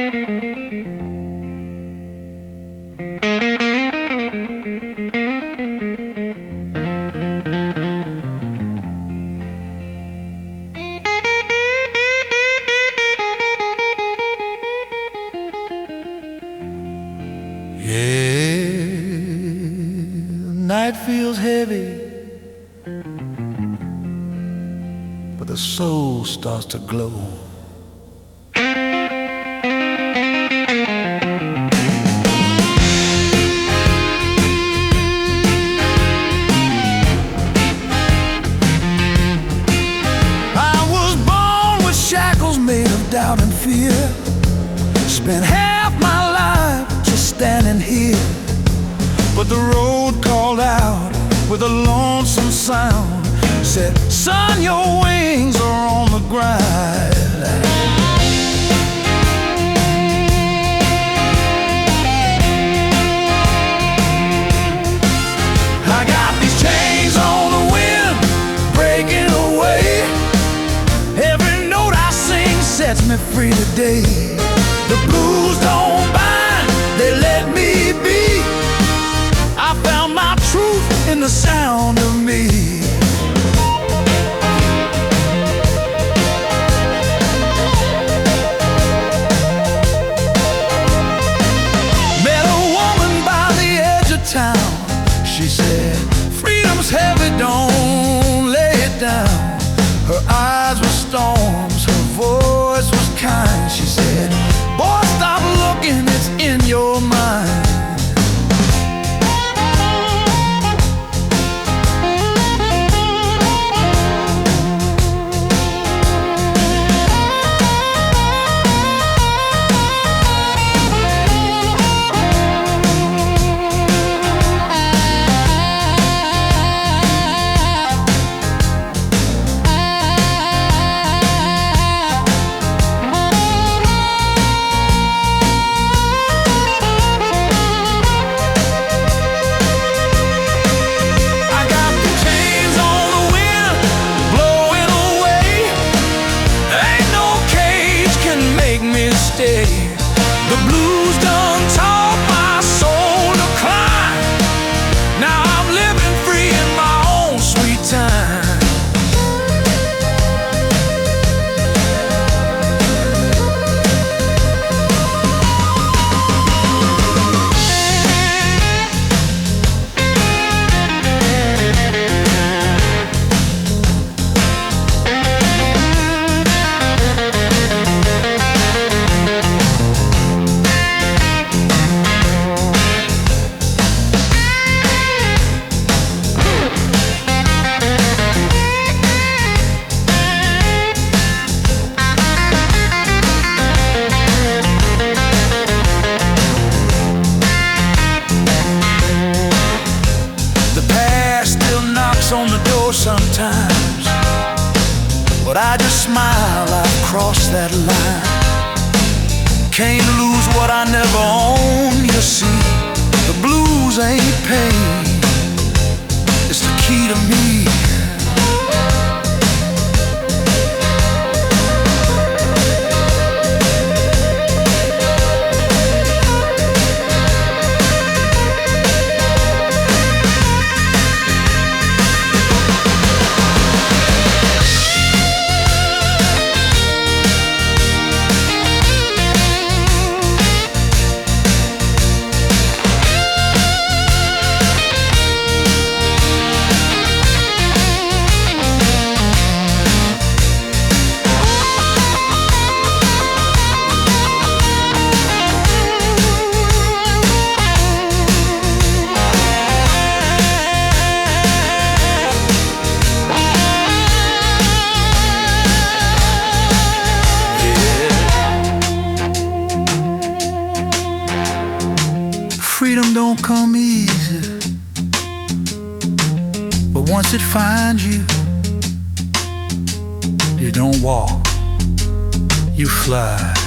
Night feels heavy, but the soul starts to glow. I was born with shackles made of doubt and fear. Spent half my life just standing here. But the road called out with a lonesome sound, said, son, your wings are on the grind. I got these chains on the wind, breaking away. Every note I sing sets me free today. The blues don't bind, they let me be. I found my truth in the sound of me. Met a woman by the edge of town. She said, freedom's heavy, don't lay it down. Her eyes were storms, her voice was kind. She said, boy, stop looking, it's in your mind. The blues done taught my soul to climb. Now I'm living free in my own sweet time. On the door sometimes, but I just smile, I've crossed that line. Can't lose what I never own, you see. The blues ain't pain, it's the key to me. Freedom don't come easy, but once it finds you, you don't walk, you fly.